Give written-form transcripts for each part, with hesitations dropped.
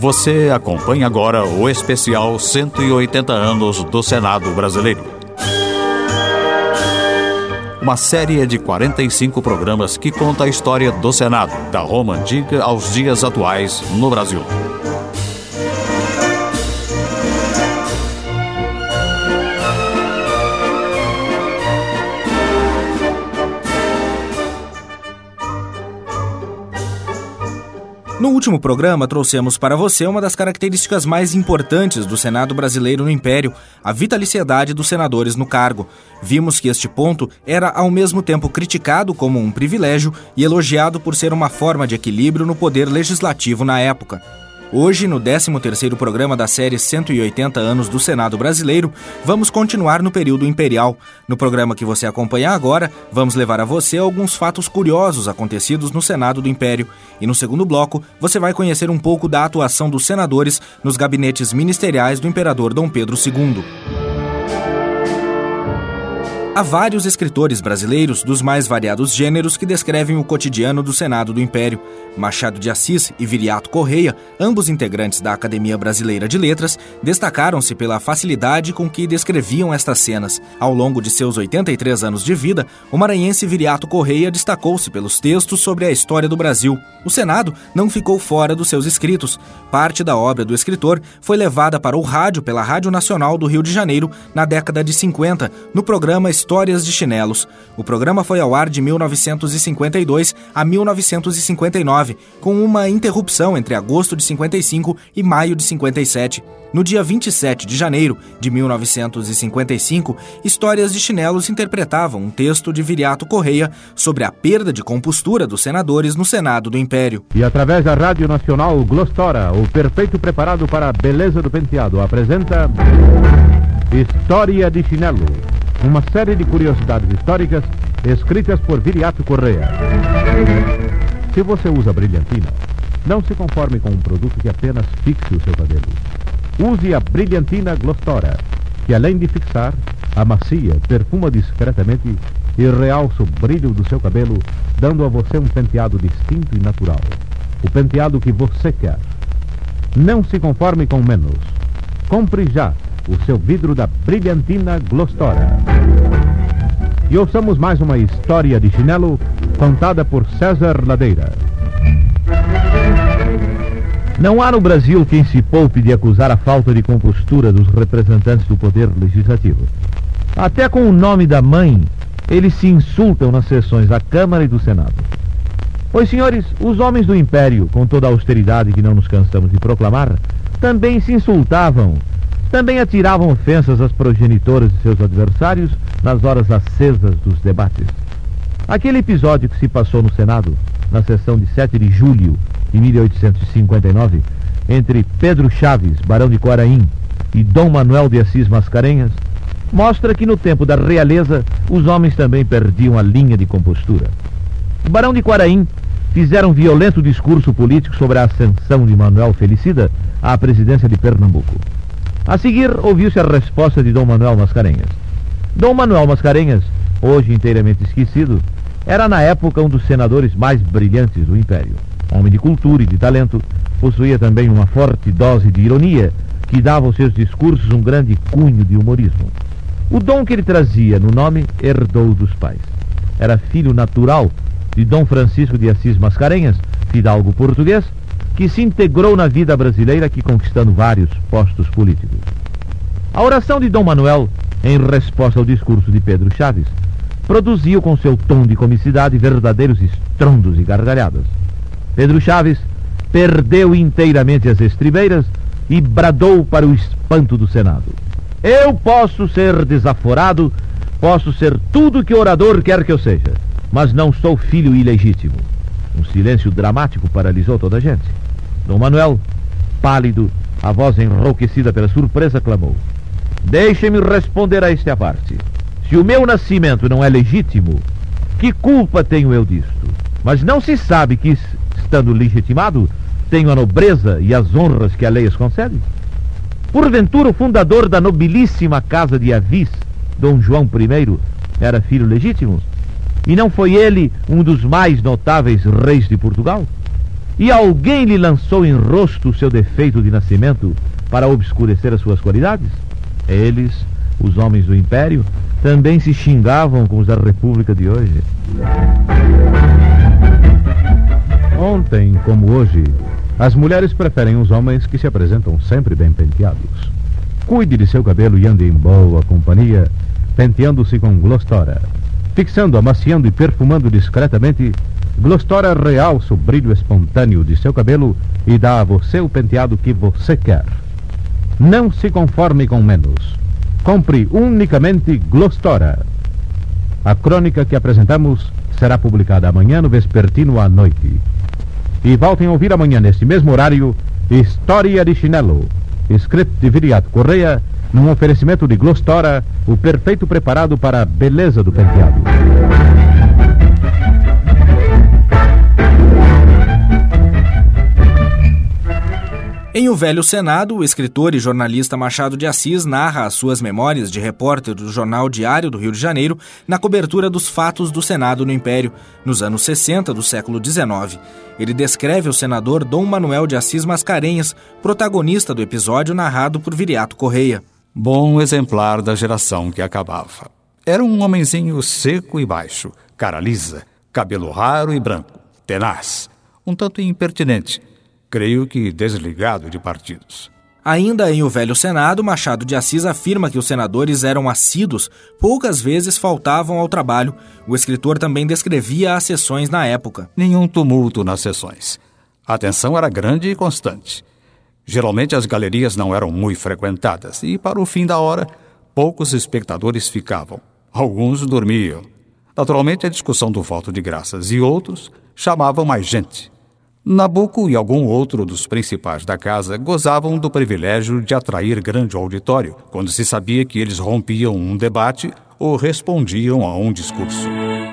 Você acompanha agora o especial 180 anos do Senado Brasileiro. Uma série de 45 programas que conta a história do Senado, da Roma Antiga aos dias atuais no Brasil. No último programa, trouxemos para você uma das características mais importantes do Senado brasileiro no Império, a vitaliciedade dos senadores no cargo. Vimos que este ponto era ao mesmo tempo criticado como um privilégio e elogiado por ser uma forma de equilíbrio no poder legislativo na época. Hoje, no 13º programa da série 180 anos do Senado Brasileiro, vamos continuar no período imperial. No programa que você acompanha agora, vamos levar a você alguns fatos curiosos acontecidos no Senado do Império. E no segundo bloco, você vai conhecer um pouco da atuação dos senadores nos gabinetes ministeriais do imperador Dom Pedro II. Há vários escritores brasileiros dos mais variados gêneros que descrevem o cotidiano do Senado do Império. Machado de Assis e Viriato Correia, ambos integrantes da Academia Brasileira de Letras, destacaram-se pela facilidade com que descreviam estas cenas. Ao longo de seus 83 anos de vida, o maranhense Viriato Correia destacou-se pelos textos sobre a história do Brasil. O Senado não ficou fora dos seus escritos. Parte da obra do escritor foi levada para o rádio pela Rádio Nacional do Rio de Janeiro na década de 50, no programa Histórias de Chinelos. O programa foi ao ar de 1952 a 1959, com uma interrupção entre agosto de 55 e maio de 57. No dia 27 de janeiro de 1955, Histórias de Chinelos interpretavam um texto de Viriato Correia sobre a perda de compostura dos senadores no Senado do Império. E através da Rádio Nacional Glostora, o perfeito preparado para a beleza do penteado, apresenta História de Chinelo, uma série de curiosidades históricas escritas por Viriato Correia. Se você usa brilhantina, não se conforme com um produto que apenas fixe o seu cabelo. Use a brilhantina Glostora, que além de fixar, amacia, perfuma discretamente e realça o brilho do seu cabelo, dando a você um penteado distinto e natural. O penteado que você quer. Não se conforme com menos. Compre já o seu vidro da brilhantina Glostora. E ouçamos mais uma história de chinelo contada por César Ladeira. Não há no Brasil quem se poupe de acusar a falta de compostura dos representantes do poder legislativo. Até com o nome da mãe, eles se insultam nas sessões da Câmara e do Senado. Pois, senhores, os homens do Império, com toda a austeridade que não nos cansamos de proclamar, também se insultavam. Também atiravam ofensas às progenitoras de seus adversários nas horas acesas dos debates. Aquele episódio que se passou no Senado, na sessão de 7 de julho de 1859, entre Pedro Chaves, barão de Quaraim, e Dom Manuel de Assis Mascarenhas, mostra que no tempo da realeza os homens também perdiam a linha de compostura. O barão de Quaraim fizeram um violento discurso político sobre a ascensão de Manuel Felicida à presidência de Pernambuco. A seguir, ouviu-se a resposta de Dom Manuel Mascarenhas. Dom Manuel Mascarenhas, hoje inteiramente esquecido, era na época um dos senadores mais brilhantes do Império. Homem de cultura e de talento, possuía também uma forte dose de ironia que dava aos seus discursos um grande cunho de humorismo. O dom que ele trazia no nome herdou dos pais. Era filho natural de Dom Francisco de Assis Mascarenhas, fidalgo português, que se integrou na vida brasileira aqui conquistando vários postos políticos. A oração de Dom Manuel, em resposta ao discurso de Pedro Chaves, produziu com seu tom de comicidade verdadeiros estrondos e gargalhadas. Pedro Chaves perdeu inteiramente as estribeiras e bradou para o espanto do Senado: eu posso ser desaforado, posso ser tudo que orador quer que eu seja, mas não sou filho ilegítimo. Um silêncio dramático paralisou toda a gente. Dom Manuel, pálido, a voz enrouquecida pela surpresa, clamou: deixem-me responder a esta parte. Se o meu nascimento não é legítimo, que culpa tenho eu disto? Mas não se sabe que, estando legitimado, tenho a nobreza e as honras que a lei as concede? Porventura o fundador da nobilíssima casa de Avis, Dom João I, era filho legítimo? E não foi ele um dos mais notáveis reis de Portugal? E alguém lhe lançou em rosto o seu defeito de nascimento para obscurecer as suas qualidades? Eles, os homens do Império, também se xingavam com os da República de hoje. Ontem, como hoje, as mulheres preferem os homens que se apresentam sempre bem penteados. Cuide de seu cabelo e ande em boa companhia, penteando-se com Glostora. Fixando, amaciando e perfumando discretamente, Glostora realça o brilho espontâneo de seu cabelo e dá a você o penteado que você quer. Não se conforme com menos. Compre unicamente Glostora. A crônica que apresentamos será publicada amanhã no Vespertino à noite. E voltem a ouvir amanhã, neste mesmo horário, História de Chinelo, script de Viriato Correia, num oferecimento de Glostora, o perfeito preparado para a beleza do penteado. Em O Velho Senado, o escritor e jornalista Machado de Assis narra as suas memórias de repórter do Jornal Diário do Rio de Janeiro na cobertura dos fatos do Senado no Império, nos anos 60 do século XIX. Ele descreve o senador Dom Manuel de Assis Mascarenhas, protagonista do episódio narrado por Viriato Correia. Bom exemplar da geração que acabava. Era um homenzinho seco e baixo, cara lisa, cabelo raro e branco, tenaz, um tanto impertinente, creio que desligado de partidos. Ainda em O Velho Senado, Machado de Assis afirma que os senadores eram assíduos, poucas vezes faltavam ao trabalho. O escritor também descrevia as sessões na época. Nenhum tumulto nas sessões. A atenção era grande e constante. Geralmente as galerias não eram muito frequentadas e, para o fim da hora, poucos espectadores ficavam. Alguns dormiam. Naturalmente, a discussão do voto de graças e outros chamavam mais gente. Nabuco e algum outro dos principais da casa gozavam do privilégio de atrair grande auditório, quando se sabia que eles rompiam um debate ou respondiam a um discurso.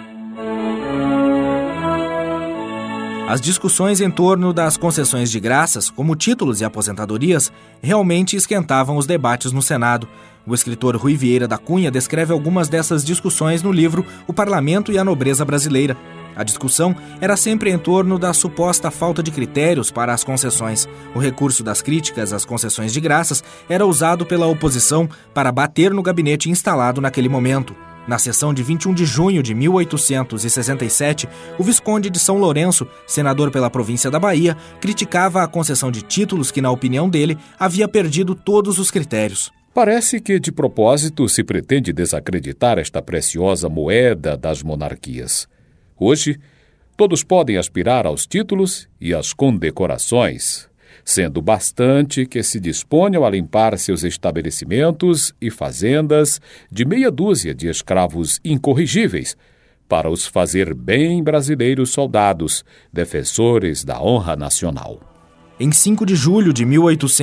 As discussões em torno das concessões de graças, como títulos e aposentadorias, realmente esquentavam os debates no Senado. O escritor Rui Vieira da Cunha descreve algumas dessas discussões no livro O Parlamento e a Nobreza Brasileira. A discussão era sempre em torno da suposta falta de critérios para as concessões. O recurso das críticas às concessões de graças era usado pela oposição para bater no gabinete instalado naquele momento. Na sessão de 21 de junho de 1867, o Visconde de São Lourenço, senador pela província da Bahia, criticava a concessão de títulos que, na opinião dele, havia perdido todos os critérios. Parece que, de propósito, se pretende desacreditar esta preciosa moeda das monarquias. Hoje, todos podem aspirar aos títulos e às condecorações, sendo bastante que se disponham a limpar seus estabelecimentos e fazendas de meia dúzia de escravos incorrigíveis, para os fazer bem brasileiros soldados, defensores da honra nacional. Em 5 de julho de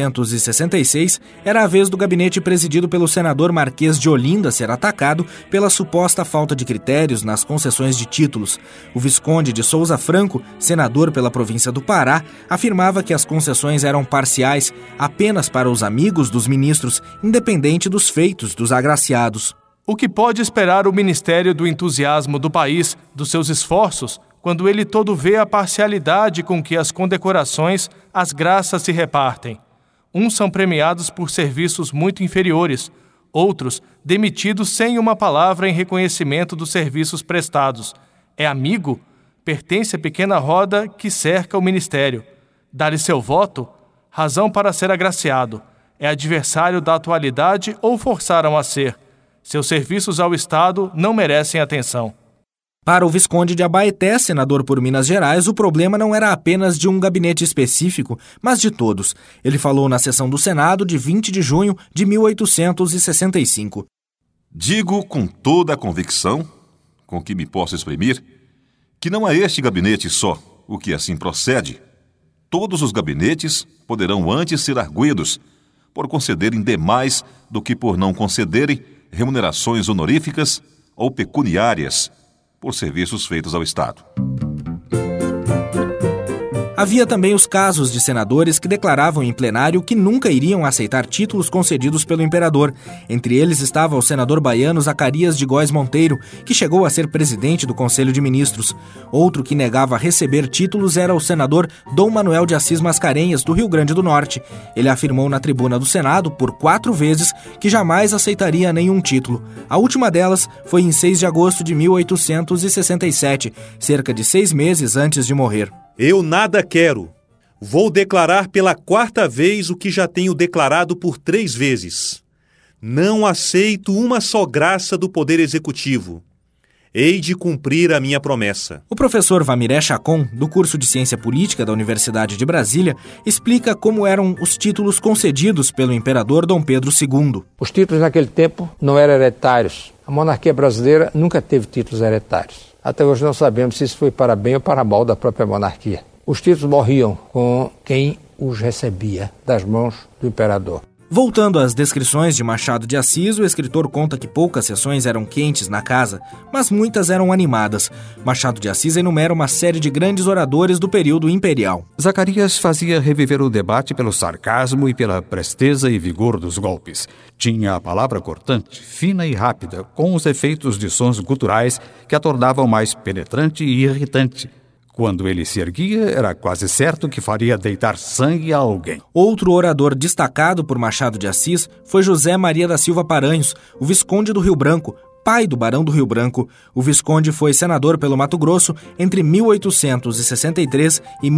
1866, era a vez do gabinete presidido pelo senador Marquês de Olinda ser atacado pela suposta falta de critérios nas concessões de títulos. O Visconde de Souza Franco, senador pela província do Pará, afirmava que as concessões eram parciais apenas para os amigos dos ministros, independente dos feitos dos agraciados. O que pode esperar o Ministério do entusiasmo do país, dos seus esforços, quando ele todo vê a parcialidade com que as condecorações, as graças se repartem? Uns são premiados por serviços muito inferiores, outros demitidos sem uma palavra em reconhecimento dos serviços prestados. É amigo? Pertence à pequena roda que cerca o ministério. Dá-lhe seu voto? Razão para ser agraciado. É adversário da atualidade ou forçaram a ser? Seus serviços ao Estado não merecem atenção. Para o Visconde de Abaeté, senador por Minas Gerais, o problema não era apenas de um gabinete específico, mas de todos. Ele falou na sessão do Senado de 20 de junho de 1865. Digo com toda a convicção, com que me posso exprimir, que não é este gabinete só o que assim procede. Todos os gabinetes poderão antes ser arguidos por concederem demais do que por não concederem remunerações honoríficas ou pecuniárias por serviços feitos ao Estado. Havia também os casos de senadores que declaravam em plenário que nunca iriam aceitar títulos concedidos pelo imperador. Entre eles estava o senador baiano Zacarias de Góes Monteiro, que chegou a ser presidente do Conselho de Ministros. Outro que negava receber títulos era o senador Dom Manuel de Assis Mascarenhas, do Rio Grande do Norte. Ele afirmou na tribuna do Senado, por 4 vezes, que jamais aceitaria nenhum título. A última delas foi em 6 de agosto de 1867, cerca de 6 meses antes de morrer. Eu nada quero. Vou declarar pela 4ª vez o que já tenho declarado por 3 vezes. Não aceito uma só graça do Poder Executivo. Hei de cumprir a minha promessa. O professor Vamiré Chacon, do curso de Ciência Política da Universidade de Brasília, explica como eram os títulos concedidos pelo imperador Dom Pedro II. Os títulos naquele tempo não eram hereditários. A monarquia brasileira nunca teve títulos hereditários. Até hoje não sabemos se isso foi para bem ou para mal da própria monarquia. Os títulos morriam com quem os recebia das mãos do imperador. Voltando às descrições de Machado de Assis, o escritor conta que poucas sessões eram quentes na casa, mas muitas eram animadas. Machado de Assis enumera uma série de grandes oradores do período imperial. Zacarias fazia reviver o debate pelo sarcasmo e pela presteza e vigor dos golpes. Tinha a palavra cortante, fina e rápida, com os efeitos de sons guturais que a tornavam mais penetrante e irritante. Quando ele se erguia, era quase certo que faria deitar sangue a alguém. Outro orador destacado por Machado de Assis foi José Maria da Silva Paranhos, o Visconde do Rio Branco, pai do Barão do Rio Branco. O Visconde foi senador pelo Mato Grosso entre 1863 e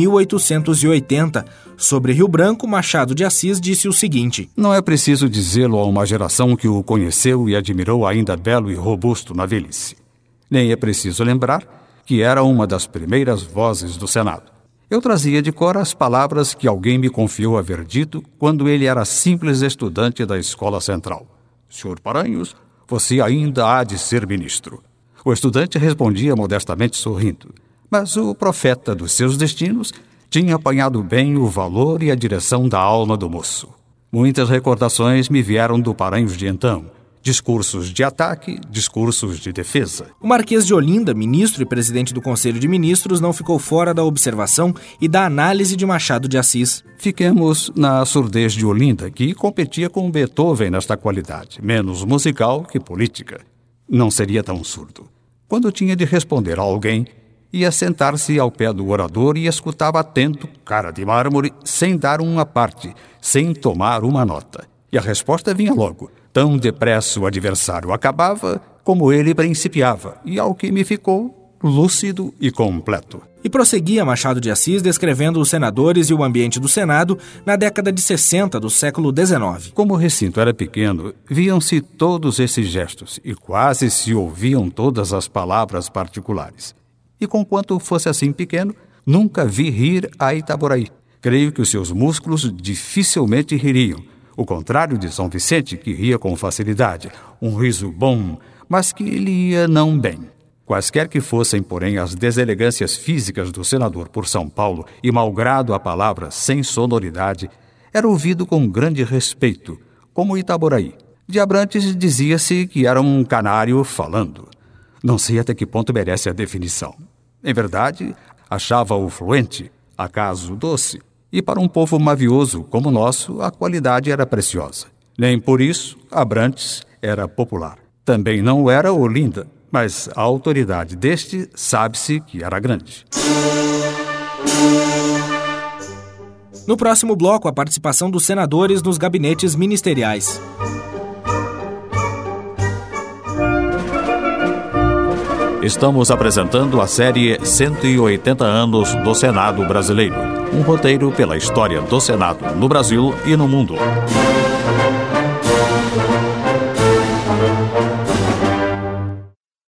1880. Sobre Rio Branco, Machado de Assis disse o seguinte: Não é preciso dizê-lo a uma geração que o conheceu e admirou ainda belo e robusto na velhice. Nem é preciso lembrar que era uma das primeiras vozes do Senado. Eu trazia de cor as palavras que alguém me confiou haver dito quando ele era simples estudante da Escola Central. Senhor Paranhos, você ainda há de ser ministro. O estudante respondia modestamente sorrindo, mas o profeta dos seus destinos tinha apanhado bem o valor e a direção da alma do moço. Muitas recordações me vieram do Paranhos de então. Discursos de ataque, discursos de defesa. O Marquês de Olinda, ministro e presidente do Conselho de Ministros, não ficou fora da observação e da análise de Machado de Assis. Fiquemos na surdez de Olinda, que competia com Beethoven nesta qualidade, menos musical que política. Não seria tão surdo. Quando tinha de responder a alguém, ia sentar-se ao pé do orador e escutava atento, cara de mármore, sem dar uma parte, sem tomar uma nota. E a resposta vinha logo. Tão depressa o adversário acabava, como ele principiava, e ao que me ficou, lúcido e completo. E prosseguia Machado de Assis descrevendo os senadores e o ambiente do Senado na década de 60 do século XIX. Como o recinto era pequeno, viam-se todos esses gestos e quase se ouviam todas as palavras particulares. E conquanto fosse assim pequeno, nunca vi rir a Itaboraí. Creio que os seus músculos dificilmente ririam. O contrário de São Vicente, que ria com facilidade, um riso bom, mas que lhe ia não bem. Quaisquer que fossem, porém, as deselegâncias físicas do senador por São Paulo, e malgrado a palavra sem sonoridade, era ouvido com grande respeito, como Itaboraí. De Abrantes dizia-se que era um canário falando. Não sei até que ponto merece a definição. Em verdade, achava-o fluente, acaso doce, e para um povo mavioso como o nosso, a qualidade era preciosa. Nem por isso, Abrantes era popular. Também não era Olinda, mas a autoridade deste sabe-se que era grande. No próximo bloco, a participação dos senadores nos gabinetes ministeriais. Estamos apresentando a série 180 anos do Senado Brasileiro. Um roteiro pela história do Senado no Brasil e no mundo.